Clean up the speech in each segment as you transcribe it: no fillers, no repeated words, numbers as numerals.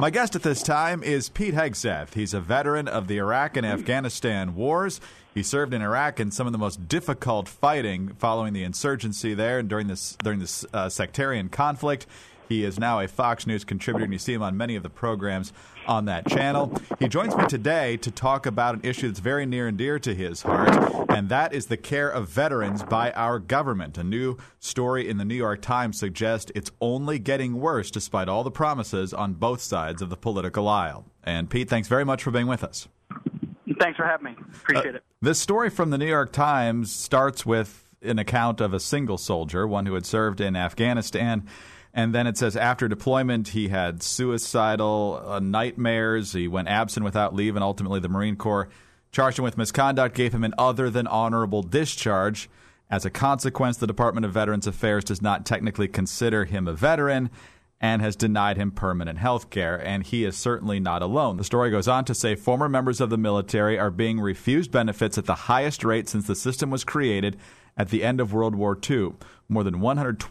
My guest at this time is Pete Hegseth. He's a veteran of the Iraq and Afghanistan wars. He served in Iraq in some of the most difficult fighting following the insurgency there and during this sectarian conflict. He is now a Fox News contributor, and you see him on many of the programs on that channel. He joins me today to talk about an issue that's very near and dear to his heart, and that is the care of veterans by our government. A new story in the New York Times suggests it's only getting worse despite all the promises on both sides of the political aisle. And Pete, thanks very much for being with us. Thanks for having me. Appreciate it. This story from the New York Times starts with an account of a single soldier, one who had served in Afghanistan. And then it says after deployment, he had suicidal nightmares. He went absent without leave, and ultimately the Marine Corps charged him with misconduct, gave him an other than honorable discharge. As a consequence, the Department of Veterans Affairs does not technically consider him a veteran and has denied him permanent health care. And he is certainly not alone. The story goes on to say former members of the military are being refused benefits at the highest rate since the system was created at the end of World War II. More than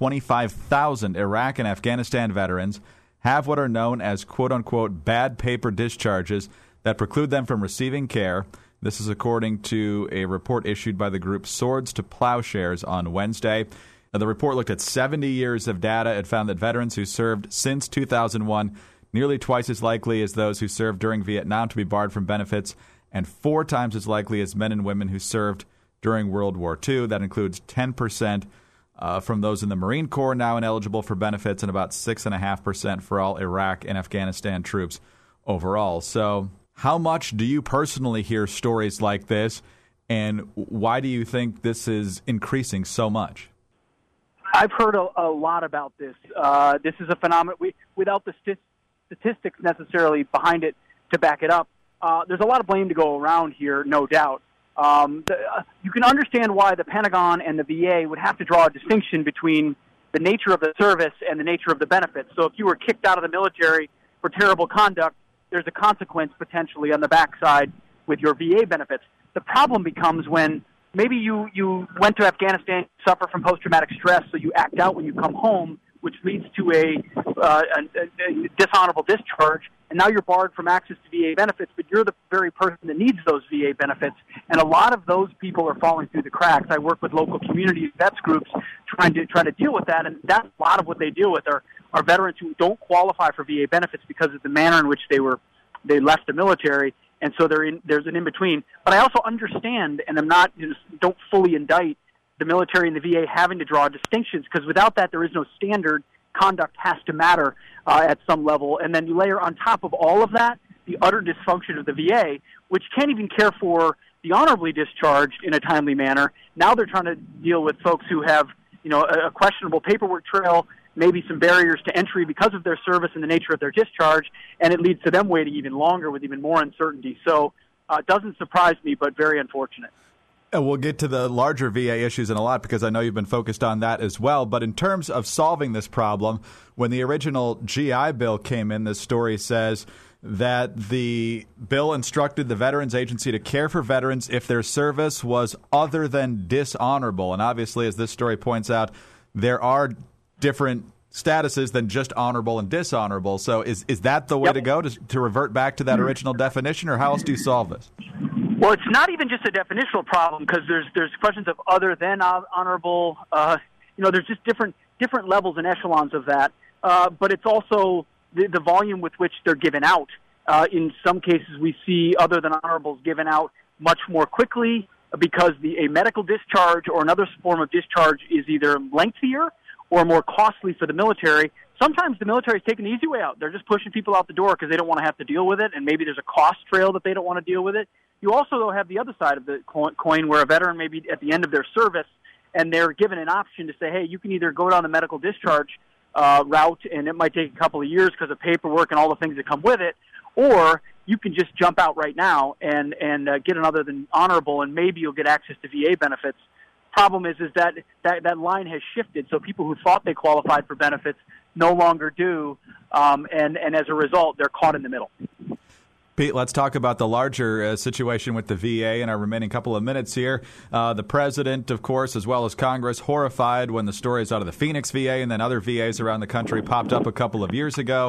125,000 Iraq and Afghanistan veterans have what are known as quote-unquote bad paper discharges that preclude them from receiving care. This is according to a report issued by the group Swords to Plowshares on Wednesday. The report looked at 70 years of data. It found that veterans who served since 2001 nearly twice as likely as those who served during Vietnam to be barred from benefits, and 4 times as likely as men and women who served during World War II. That includes 10% from those in the Marine Corps now ineligible for benefits, and about 6.5% for all Iraq and Afghanistan troops overall. So how much do you personally hear stories like this, and why do you think this is increasing so much? I've heard a lot about this. This is a phenomenon without the statistics necessarily behind it to back it up. There's a lot of blame to go around here, no doubt. You can understand why the Pentagon and the VA would have to draw a distinction between the nature of the service and the nature of the benefits. So if you were kicked out of the military for terrible conduct, there's a consequence potentially on the backside with your VA benefits. The problem becomes when maybe you went to Afghanistan, suffer from post-traumatic stress, so you act out when you come home, which leads to a dishonorable discharge, and now you're barred from access to VA benefits, but you're the very person that needs those VA benefits. And a lot of those people are falling through the cracks. I work with local community vets groups trying to deal with that, and that's a lot of what they deal with are veterans who don't qualify for VA benefits because of the manner in which they left the military, and so there's an in-between. But I also understand, and don't fully indict the military and the VA having to draw distinctions, because without that there is no standard. Conduct has to matter at some level. And then you layer on top of all of that the utter dysfunction of the VA, which can't even care for the honorably discharged in a timely manner. Now they're trying to deal with folks who have, a questionable paperwork trail, maybe some barriers to entry because of their service and the nature of their discharge, and it leads to them waiting even longer with even more uncertainty. So it doesn't surprise me, but very unfortunate. We'll get to the larger VA issues in a lot because I know you've been focused on that as well. But in terms of solving this problem, when the original GI Bill came in, this story says that the bill instructed the Veterans Agency to care for veterans if their service was other than dishonorable. And obviously, as this story points out, there are different statuses than just honorable and dishonorable. So is that the way to go, to revert back to that original definition, or how else do you solve this? Well, it's not even just a definitional problem because there's questions of other than honorable. There's just different levels and echelons of that. But it's also the volume with which they're given out. In some cases, we see other than honorables given out much more quickly because a medical discharge or another form of discharge is either lengthier or more costly for the military. Sometimes the military is taking the easy way out. They're just pushing people out the door because they don't want to have to deal with it, and maybe there's a cost trail that they don't want to deal with it. You also, though, have the other side of the coin where a veteran may be at the end of their service, and they're given an option to say, hey, you can either go down the medical discharge route, and it might take a couple of years because of paperwork and all the things that come with it, or you can just jump out right now and get an other than honorable, and maybe you'll get access to VA benefits. Problem is that line has shifted, so people who thought they qualified for benefits no longer do, and as a result, they're caught in the middle. Pete, let's talk about the larger situation with the VA in our remaining couple of minutes here. The president, of course, as well as Congress, horrified when the stories out of the Phoenix VA and then other VAs around the country popped up a couple of years ago,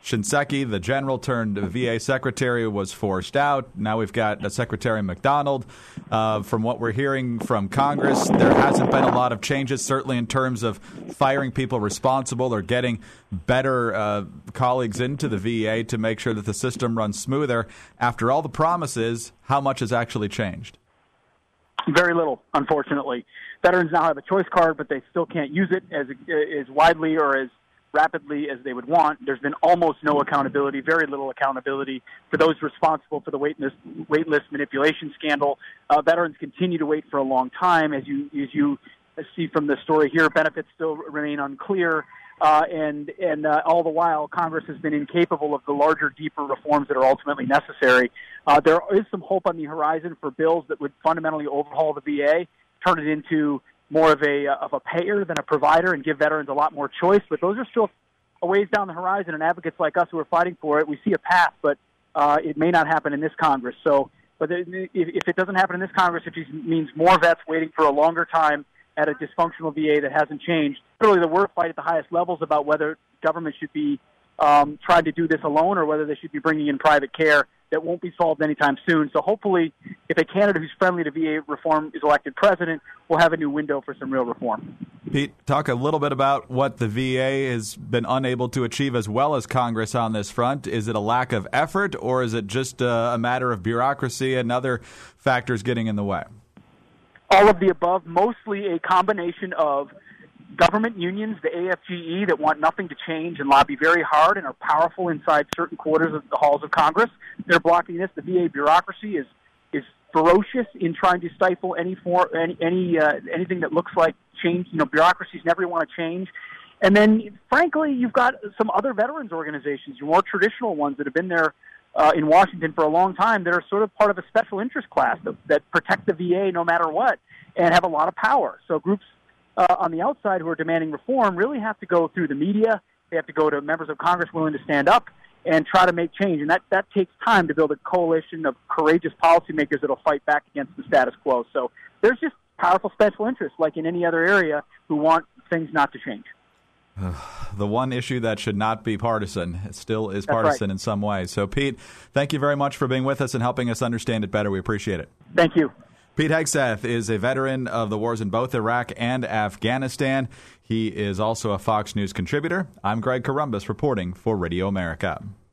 Shinseki, the general turned VA secretary, was forced out. Now we've got Secretary McDonald. From what we're hearing from Congress, there hasn't been a lot of changes, certainly in terms of firing people responsible or getting better colleagues into the VA to make sure that the system runs smoother. After all the promises, how much has actually changed? Very little, unfortunately. Veterans now have a choice card, but they still can't use it as widely or as rapidly as they would want. There's been almost no accountability, very little accountability for those responsible for the wait list manipulation scandal. Veterans continue to wait for a long time. As you see from the story here, benefits still remain unclear. And all the while, Congress has been incapable of the larger, deeper reforms that are ultimately necessary. There is some hope on the horizon for bills that would fundamentally overhaul the VA, turn it into more of a payer than a provider, and give veterans a lot more choice. But those are still a ways down the horizon, and advocates like us who are fighting for it, we see a path, but it may not happen in this Congress. But if it doesn't happen in this Congress, it just means more vets waiting for a longer time at a dysfunctional VA that hasn't changed. Really, the word fight at the highest levels about whether government should be trying to do this alone or whether they should be bringing in private care. That won't be solved anytime soon. So hopefully, if a candidate who's friendly to VA reform is elected president, we'll have a new window for some real reform. Pete, talk a little bit about what the VA has been unable to achieve as well as Congress on this front. Is it a lack of effort, or is it just a matter of bureaucracy and other factors getting in the way? All of the above, mostly a combination of government unions, the AFGE, that want nothing to change and lobby very hard and are powerful inside certain quarters of the halls of Congress. They're blocking this. The VA bureaucracy is ferocious in trying to stifle anything that looks like change. Bureaucracies never want to change. And then, frankly, you've got some other veterans organizations, your more traditional ones that have been there in Washington for a long time, that are sort of part of a special interest class that protect the VA no matter what and have a lot of power. So groups on the outside who are demanding reform really have to go through the media. They have to go to members of Congress willing to stand up and try to make change. And that takes time to build a coalition of courageous policymakers that will fight back against the status quo. So there's just powerful special interests, like in any other area, who want things not to change. The one issue that should not be partisan still is partisan in some ways. So, Pete, thank you very much for being with us and helping us understand it better. We appreciate it. Thank you. Pete Hegseth is a veteran of the wars in both Iraq and Afghanistan. He is also a Fox News contributor. I'm Greg Corombos reporting for Radio America.